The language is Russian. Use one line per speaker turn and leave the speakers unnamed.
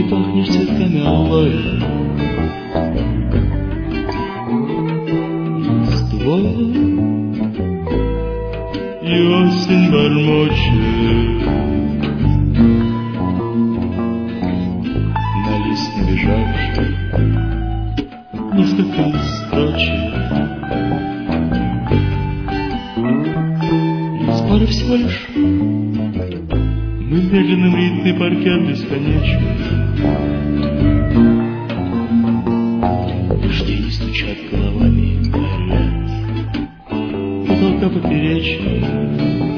пахнешь цветками алоэ. Листва и осень бормочет, на лист набежавший несколько строчек. Из пары всего лишь мы в медленном ритме паркет бесконечный. Рождения стучат головами, горят потолка поперечный.